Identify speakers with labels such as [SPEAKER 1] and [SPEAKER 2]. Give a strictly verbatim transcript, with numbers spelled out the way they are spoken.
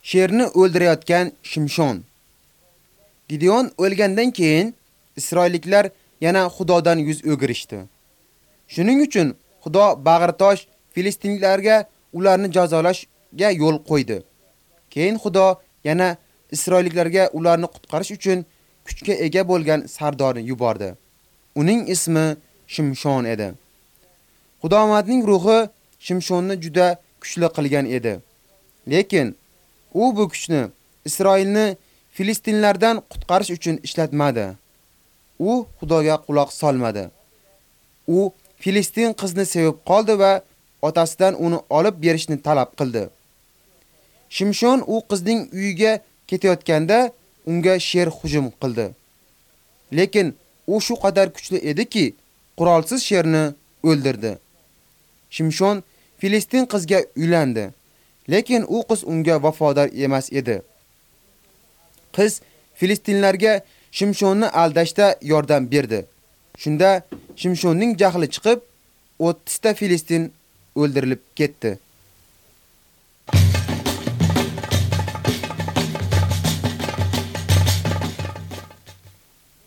[SPEAKER 1] Sherni o'ldirayotgan Shimshon. Gideon o'lgandan keyin Isroilliklar yana Xudodan yuz o'girishdi. Shuning uchun Xudo bag'ritosh Filistinliklarga ularni jazolashga yo'l qo'ydi. Keyin Xudo yana Isroilliklarga ularni qutqarish uchun kuchga ega bo'lgan sardorni yubordi. Uning ismi Shimshon edi. Xudomadning ruhi Shimshonni juda kuchli qilgan edi. Lekin u bu kuchni Isroilni Filistinlardan qutqarish uchun ishlatmadi. U Xudoga quloq solmadi. U Filistin qizni sevib qoldi va otasidan uni olib berishni talab qildi. Shimshon u qizning uyiga ketayotganda unga sher hujum qildi. Lekin u shu qadar kuchli ediki, qurolsiz sherni o'ldirdi. Shimshon Filistin qizga uylandi, lekin u qiz unga vafodor emas edi. Qiz Filistinlarga Shimshonni aldashda yordam berdi. Shunda Shimshonning jahli chiqib, o'ttiz ta Filistin o'ldirilib ketdi.